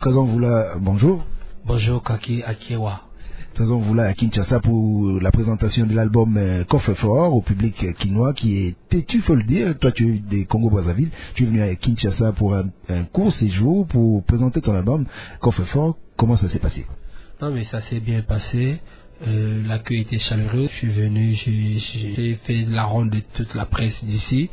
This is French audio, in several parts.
Trésor Mvula, bonjour. Bonjour Kaki Akiewa. Trésor Mvula à Kinshasa pour la présentation de l'album Coffre-Fort au public quinois qui est têtu, faut le dire. Toi, tu es des Congo-Brazzaville, tu es venu à Kinshasa pour un court séjour pour présenter ton album Coffre-Fort. Comment ça s'est passé? Non mais ça s'est bien passé. L'accueil était chaleureux. Je suis venu, j'ai fait la ronde de toute la presse d'ici.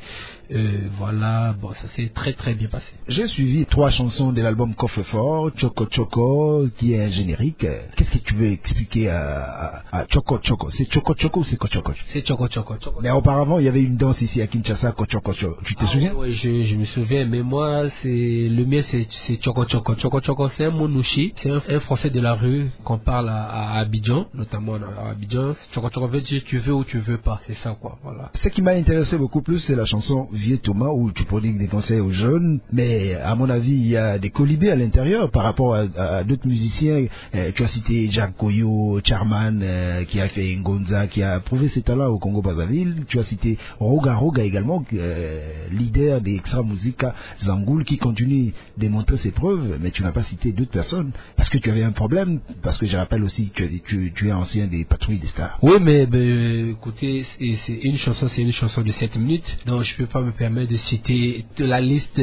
Voilà, bon, ça s'est très très bien passé. J'ai suivi 3 chansons de l'album Coffre-Fort, Choco Choco, qui est un générique. Qu'est-ce que tu veux expliquer à Choco Choco? C'est Choco Choco ou c'est Kochoko? C'est Choco Choco. Mais auparavant, il y avait une danse ici à Kinshasa, Kochoko. Tu te souviens? Oui, je me souviens, mais moi, le mien, c'est Choco Choco. Choco Choco, c'est un monouchi, c'est un français de la rue qu'on parle à Abidjan, notamment à Abidjan. Choco Choco veut dire tu veux ou tu veux pas, c'est ça quoi, voilà. Ce qui m'a intéressé beaucoup plus, c'est la chanson Vieux Thomas où tu prodigues des conseils aux jeunes, mais à mon avis, il y a des colibés à l'intérieur par rapport à d'autres musiciens. Tu as cité Jack Koyo, Charman, qui a fait Ngonza, qui a prouvé ses talents au Congo-Brazzaville. Tu as cité Roga également, leader des Extra Musica Zangoul, qui continue de montrer ses preuves, mais tu n'as pas cité d'autres personnes parce que tu avais un problème, parce que je rappelle aussi que tu es ancien des Patrouilles des Stars. Oui, mais écoutez, c'est une chanson de 7 minutes, donc je peux pas me permettre de citer de la liste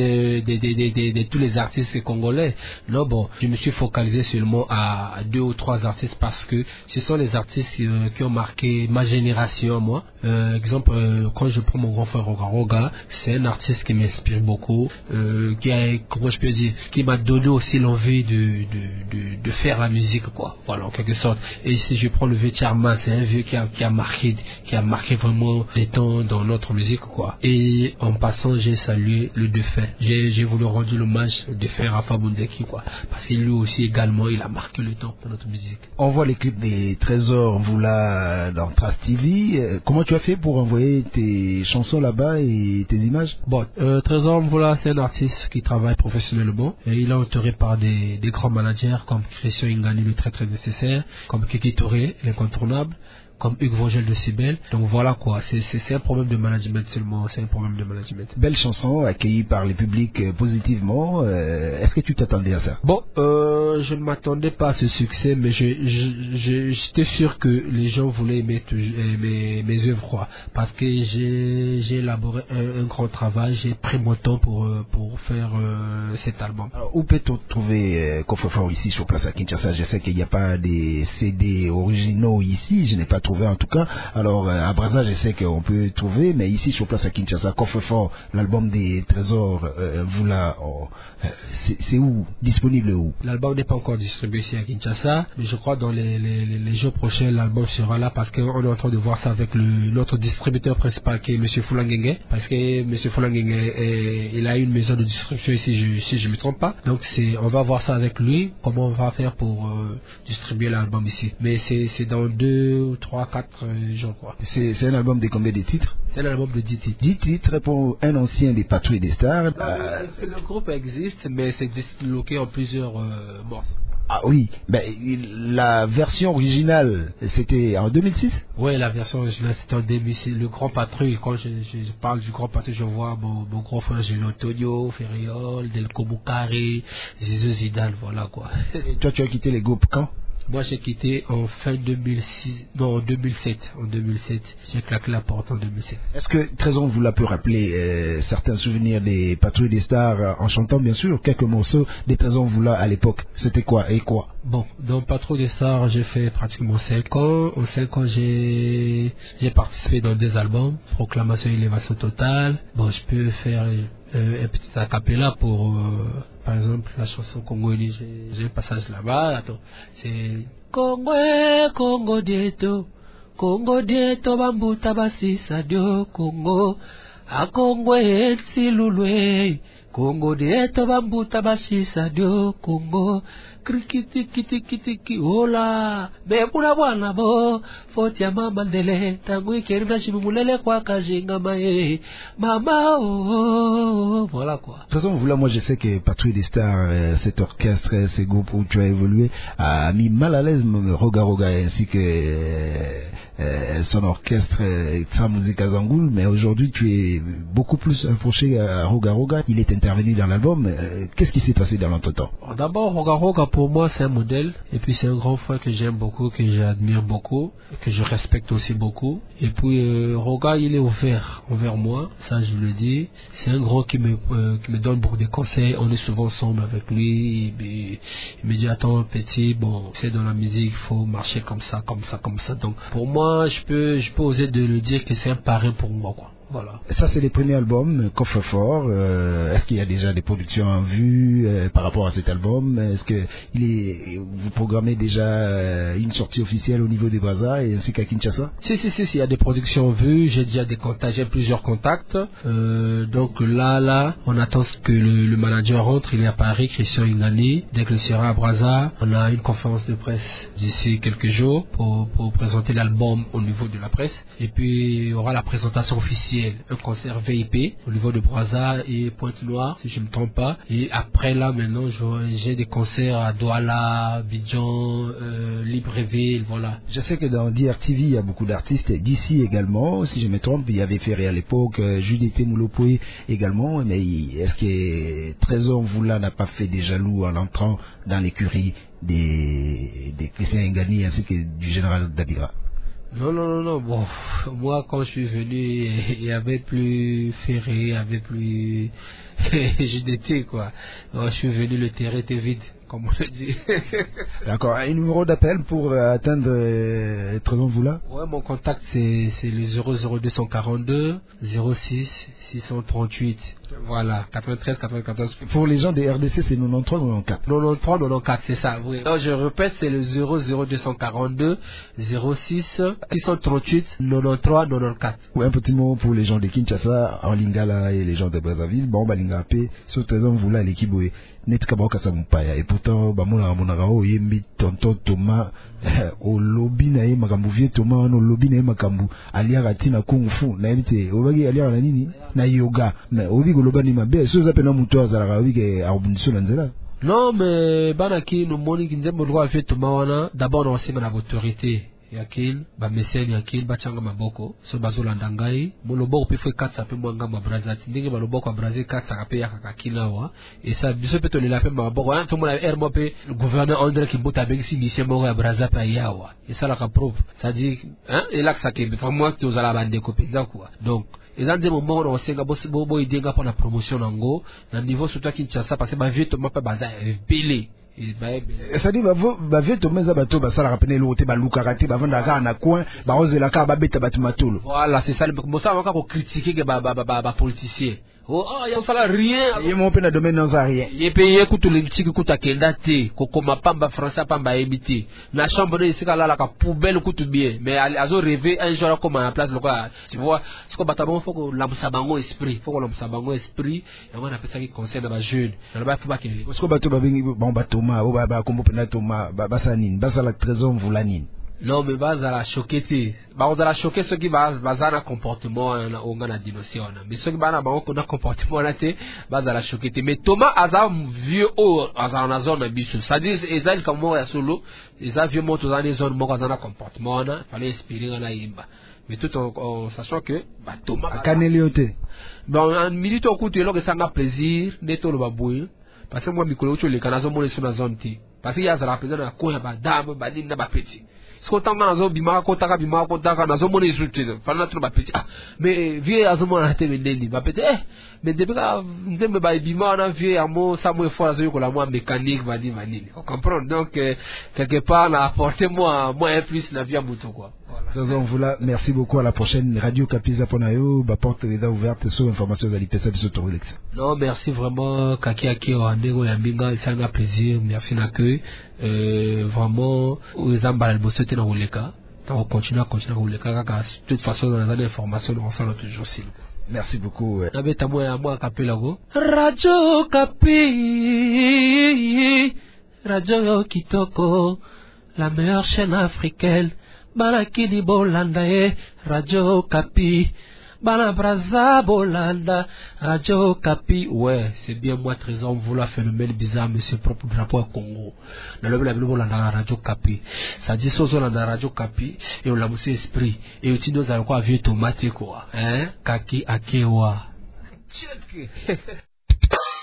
de tous les artistes congolais. Non, bon, je me suis focalisé seulement à 2 ou 3 artistes parce que ce sont les artistes qui ont marqué ma génération, moi. Exemple, quand je prends mon grand frère Roga, c'est un artiste qui m'inspire beaucoup, comment je peux dire, qui m'a donné aussi l'envie de faire la musique, quoi. Voilà, en quelque sorte. Et si je prends le vieux Charman, c'est un vieux qui a marqué vraiment les temps dans notre musique, quoi. Et en passant, j'ai salué le défunt. J'ai voulu rendre l'hommage au défunt Rafa Bunzeki, quoi. Parce que lui aussi également, il a marqué le temps pour notre musique. On voit les clips des Trésors Mvula dans Trace TV. Comment tu as fait pour envoyer tes chansons là-bas et tes images? Bon, Trésor Mvula, c'est un artiste qui travaille professionnellement et il est entouré par des grands managers comme Christian Ingani, le très nécessaire, comme Kiki Touré, l'incontournable, comme Hugues Vogel de Cibel. Donc voilà quoi, c'est un problème de management seulement, c'est un problème de management. Belle chanson, accueillie par le public positivement. Est-ce que tu t'attendais à ça? Bon, je ne m'attendais pas à ce succès, mais j'étais sûr que les gens voulaient aimer mes œuvres, quoi. Parce que j'ai élaboré un grand travail, j'ai pris mon temps pour faire cet album. Alors, où peut-on trouver Coffre-Fort ici sur place à Kinshasa? Je sais qu'il n'y a pas des CD originaux ici, je n'ai pas trouvé en tout cas. Alors à Brazza je sais qu'on peut trouver, mais ici sur place à Kinshasa, Coffre-Fort, l'album des Trésors Mvula, c'est où? Disponible où? L'album n'est pas encore distribué ici à Kinshasa, mais je crois dans les jours prochains l'album sera là parce qu'on est en train de voir ça avec notre distributeur principal qui est M. Fulangenge, parce que M. Fulangenge il a une maison de distribution ici, si je ne me trompe pas. Donc on va voir ça avec lui, comment on va faire pour distribuer l'album ici. Mais c'est dans 2, 3, 4 jours, quoi. C'est un album de combien de titres? C'est un album de 10 titres. 10 titres pour un ancien des Patrouilles des Stars. Le groupe existe, mais c'est disloqué en plusieurs morceaux. Ah oui, ben, la version originale, c'était en 2006? Oui, la version originale, c'était en 2006. Le Grand Patrouille, quand je parle du Grand Patrouille, je vois mon grand frère Julien Antonio, Ferriol, Delco Boukari, Zizou Zidane, voilà quoi. Et toi, tu as quitté les groupes quand? Moi, j'ai quitté en fin 2006, non, en 2007. En 2007, j'ai claqué la porte en 2007. Est-ce que Trésor vous l'a pu rappeler certains souvenirs des Patrouilles des Stars en chantant bien sûr quelques morceaux des Trésor vous l'a à l'époque? C'était quoi et quoi? Bon, dans Patrouille des Stars, j'ai fait pratiquement 5 ans. En 5 ans, j'ai participé dans 2 albums, Proclamation et Élévation Totale. Bon, je peux faire un petit acapella pour, par exemple, la chanson Congo Uni. J'ai un passage là-bas. Attends, c'est Congo Dieto, Bambuta Basisa Dio, Congo, a Congo Etsilulwe, Congo Dieto Bambuta Basisa Dio, Congo. Krikiti ola bebuna bwana bo foti ya mama ndele tangu ikerina shimulele kwa kajinga mae mama voilà quoi. De toute façon, moi je sais que Patrouille des Stars, cet orchestre, ces groupes où tu as évolué, a mis mal à l'aise Roga ainsi que son orchestre Extra Musica Zangoul, mais aujourd'hui tu es beaucoup plus approché à Roga. Il est intervenir dans l'album. Qu'est-ce qui s'est passé dans l'entretemps? D'abord, Roga Roga pour moi c'est un modèle, et puis c'est un grand frère que j'aime beaucoup, que j'admire beaucoup, que je respecte aussi beaucoup. Et puis Roga il est ouvert envers moi, ça je le dis. C'est un grand qui me donne beaucoup de conseils. On est souvent ensemble avec lui. Il me dit attends petit, bon c'est dans la musique, il faut marcher comme ça, comme ça, comme ça. Donc pour moi je peux oser de le dire que c'est un parrain pour moi quoi. Voilà. Ça, c'est les premiers albums, Coffre-Fort. Est-ce qu'il y a déjà des productions en vue par rapport à cet album? Est-ce que vous programmez déjà une sortie officielle au niveau des Brazza et ainsi qu'à Kinshasa? Si, il y a des productions en vue. J'ai déjà des contacts, j'ai plusieurs contacts. Donc là, on attend que le manager rentre. Il est à Paris, Christian Ingani. Dès qu'il sera à Brazza, on a une conférence de presse d'ici quelques jours pour présenter l'album au niveau de la presse. Et puis, il y aura la présentation officielle. Un concert VIP au niveau de Brazza et Pointe-Noire si je ne me trompe pas, et après là maintenant j'ai des concerts à Douala, Abidjan, Libreville, voilà. Je sais que dans DRTV il y a beaucoup d'artistes d'ici également, si je me trompe. Il y avait Ferré à l'époque, Judith Moulopoué également, mais est-ce que Trésor Mvula n'a pas fait des jaloux en entrant dans l'écurie des Christian Ingani ainsi que du général Dadira? Non. Bon, moi, quand je suis venu, il y avait plus Ferré, il y avait plus JDT, quoi. Alors, je suis venu, le terrain était vide, comme on le dit. D'accord. Un numéro d'appel pour atteindre Trésor Mvula? Ouais, mon contact, c'est le 00242 06 638. Voilà, 93 94. Pour les gens des RDC, c'est 93 94. 93 c'est ça, oui. Alors, je répète, c'est le 00242 06 638 93 94. Oui, un petit mot pour les gens de Kinshasa, en Lingala et les gens de Brazzaville. Bon, Balinga P, sur Trésor Mvula, l'équipe, net kabaka sa mpaya. Et pourtant, bamona monagao, yembi tonton Thomas, au lobby na ye makambu vie Thomas, no lobby na ye makambu, aliara tina kung fu, na yemite, obagi aliara na nini, na yoga, mais obi goloba ni mabe, so zape na muto azara obi ke arubuniso na nzela. Non, mais banaki no moni kinzembo droit vie Thomas wana, d'abord on sait na autorité. Yakil, ba meseni yakil, ba changa maboko, so bazola ndangai, moloboko pe fwe katsa pe mwanga mabraza, tindenge baloboko mabraza katsa kape yakakakila wa, et ça, biso pe tole la pe maboko, tout le monde a mo pe, le gouverneur André Kimbota avec si mission moko ya braza pa yawa, et ça la ka prouve, ça dit, hein, et là que ça kebe, vraiment que vous allez bande kopeza quoi, donc, et dans des moments où on sait que bo idenga pour la promotion nango, na niveau surtout Kinshasa, parce que ba vieux Thomas pa baza belé. C'est-à-dire ba vieux Thomas za bato ba sala rapene lote ba lukarate ba vanda ka na coin ba ozela ka ba beta batumatolo. Voilà, c'est ça le mosa waka ko critiquer que ba politicien. Oh, il y a ça rien. Il mon pe na domaine non ça rien. Il payé kutu lintiki kuta kenda te, kokoma pamba français pamba ebité. Na chambre ici là la poubelle kutu bien, mais azo rêver un jour comme en place local. Tu vois, ce que batabon faut que l'amsabango esprit, faut que l'amsabango esprit, et on appelle ça qui concerne les jeunes. Dans ba faut pas que ce que bato ba bengi bon ba Thomas, o ba kombo pena Thomas, ba sanine, ba sala Trésor Mvula nini. Non, mais base à la choquer, on a la choquer ceux qui base à un comportement on a dénoncé mais ceux qui base à un comportement là base à la choquer mais Thomas a vieux au à la zone bisu ça dit ils comme moi solo ils a vieux moto dans les zones moi dans un comportement là fallait inspirer na imba mais tout en sachant que Thomas canelioté bon en minute au coup de l'eau que ça m'a plaisir neto le babouille parce que moi mikolo tu les canazo mon sur la zone ti parce qu'il y a ça la présence na ko ya ba dame ba dinna ba petit ce qu'on t'a nazo bima ko taka nazo mon insulté fana tu ba petit mais vieux azo mon ate vendeli ba petit mais depuis que nzembe ba bima na vieux amo ça moi fois azo ko la moi mécanique va dire vanille on comprend donc quelque part là apportez-moi un plus la vie à moto quoi. Voilà. Voilà, merci beaucoup, à la prochaine. Radio Kapiza Ponayo, ba porte est ouverte sur information de l'IPSA sur Tourelex. Non, merci vraiment Kaki Aki Oandego Yambinga, c'est un plaisir, merci d'accueil. Vraiment aux ambales bosseté dans le cas. On continue à le cas de toute façon dans les informations on s'en toujours si. Merci beaucoup. Nabeta moi Kapelago. Radio Kapi. Radio Kitoko, la meilleure chaîne africaine. Balakini Bolanda Radio Kapi. Bana Brazza Bolanda Radio Kapi. Ouais, c'est bien moi Trésor Mvula phénomène bizarre mais c'est propre drapeau à Congo. Na le Bolanda Radio Kapi. Ça dit sozo la Radio Kapi et on l'a moussé esprit et utino za quoi vieux tomate quoi. Hein? Kaki akewa.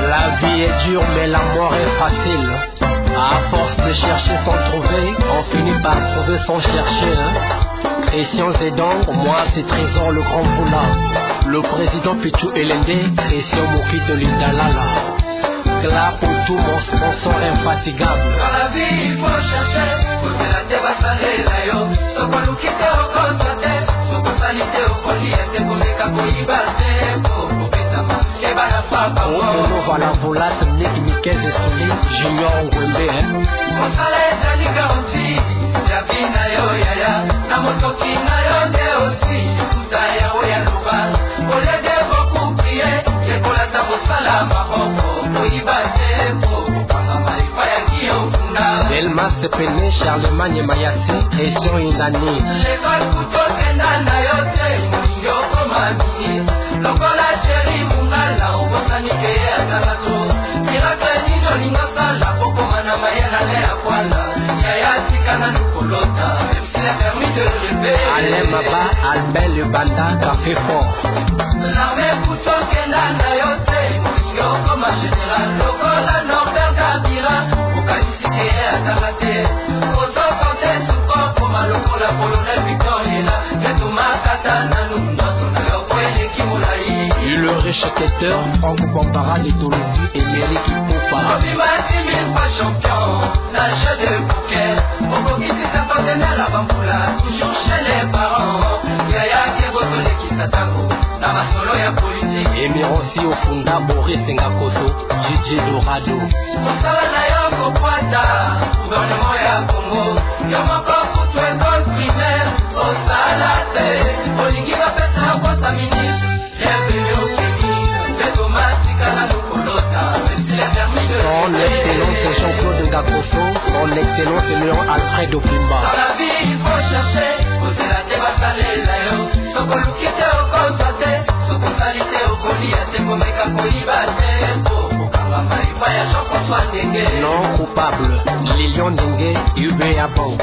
La vie est dure mais la mort est facile. À force de chercher sans trouver, on finit par trouver sans chercher. Christian Zedong, moi c'est Trésor le grand boula. Le président Pichou Elende, Christian Moukito Lindalala. Là pour tout mon sponsor infatigable. Dans la vie il faut chercher, faut se la débasaler là yo. Soko lukite oko sote, soko salite oko liete, komeka koibate, poko petama, keba na papa wo. Ono vala volate, Nick Miquel de Souli, Junior Ngwembe. Kosala ezali garanti, yabi na yo yaya, na motoki na yo nde aussi, kuta yawe ya luba. Ole de beaucoup prier, yekolata mosala maboko. Delmas Tepene, Charlemagne Mayasi, Christian Indani. L'école couteau kendana yote, mouyo komami. Lokola chéri mungala, obosanike ya zalato. Miracle nino lingosala, poko mana mayela le akwala. Yaya sikana nukolota, même s'il a permis de rêver. Alain Maba, Albert Le Banda, Café Fort. L'armée couteau kendana yote, mouyo koma général. Lokola Norbert Kabila, okanisike ya zalate. Ozo konte suko koma lokola colonel Victorina. Ketuma katana nunoto na yoko eleki mulai. Ulrich Keter, Franck Bambara, Létologie et Méric Poupa. Obima 10 000 fois champion, nage de bouquet. Okokisi sa conteneur la bamboula, toujours chez les parents. Yaya Kebotole qui s'atango, na masolo ya politique. Et Mirossi Ofunda, Boris Ngakoso, Gigi Dorado. Mosala na yo kokwata, gouvernement ya Congo. Yo moko kutu école primaire, osala te. Olingi bapesa na posta ministre, bienvenue au Kini. Betomatika na nukolota, même s'il est permis de Son Excellence Jean-Claude Ngakoso, Son Excellence Léon Alfred Opimba. Dans la vie il faut chercher, poser la débasaler là yo. Soko lukite oko sote, soko salite oko liate, komeka koibate. Poko kanga marifa ya Jean-François Ndenge. Non coupable, Lilian Ndenge, UBA Bank.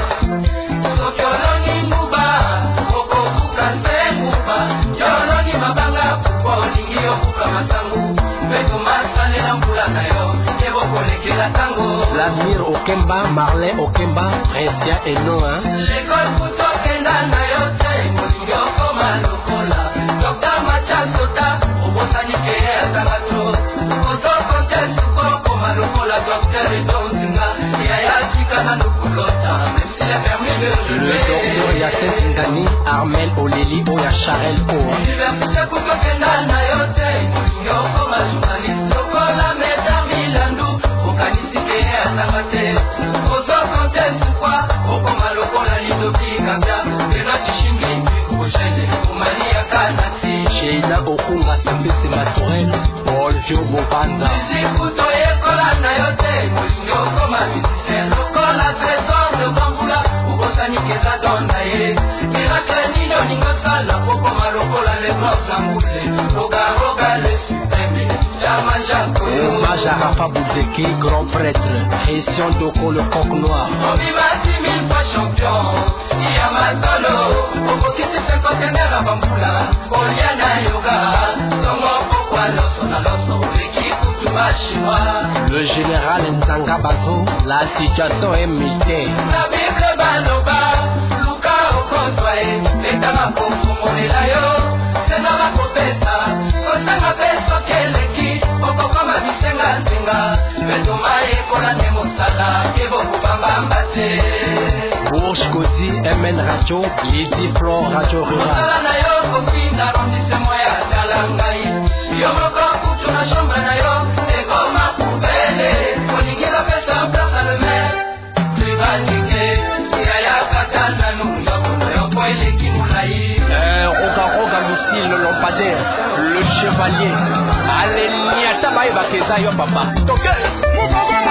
Soki oloni nguba, oko buka se nguba. Yoloni mabanga, puko olingi okuka masangu. Beto masalela mbula na yo, ebo kolekela tango. Vladimir Okemba, Marlin Okemba, Prestia et Noah. L'école couteau kenda na yo te, molingi okoma lokola. Dr. Mathias Sota, obosanike ya zalato. Ozo konte suko koma lokola Dr. Edonzinga. Yaya tika na nukulota, même s'il est permis de Le relever. docteur Yacine Ndani, Armel Oleli, Oya Charel Oa. Université couteau kenda na yo te, molingi okoma journaliste. Lokola Médard Milandu, okanisike ya zalate. Ozo konte suko, okoma lokola Lidobi Kambia. Bena Chishimbi, Kouchele, Oumania Kanati. Sheila Okunga, Sambisi Matorel, Paul Jo Bobanda. Zikuto yekola na yo te, molingi okoma musicien. Lokola Trésor de Bambula, obosanike za donda ye. Miracle nino ningosala, pokoma lokola le grand Zambule. Roga roga le suprême, Chama Jacoyo. Hommage à Rafa Bouzeki, grand prêtre. Christian Doko, le coq noir. Obima 10 000 fois champion, Yamatolo. Okokisi se conteneur à Bambula, Koliana Yoga. Tongo pokwa loso na loso, Leki Kutuma Chinois. Le général Nzanga Bazo, la situation est militaire. La Bible baloba, Luka okozwae, Leta makofu monela yo, Sena makopesa, Kosanga peso keleki, Okokoma bisenga nzinga, Betoma ekola nemosala, Kebo kubamba se. Bourges Kozi, MN Radio, Lizzy Flor, Radio Rural. Mosala na yo kofi na arrondissement ya Talangai. Yo moko kutu na chambre na yo, ekoma poubele. Olingi bapesa place à le maire, privatike. Yaya katana nungako na yo po eleki mulai. Roga Roga Lucille, le lampadaire, le chevalier. Allez, Niata Baïba Keza, yo papa. Toke!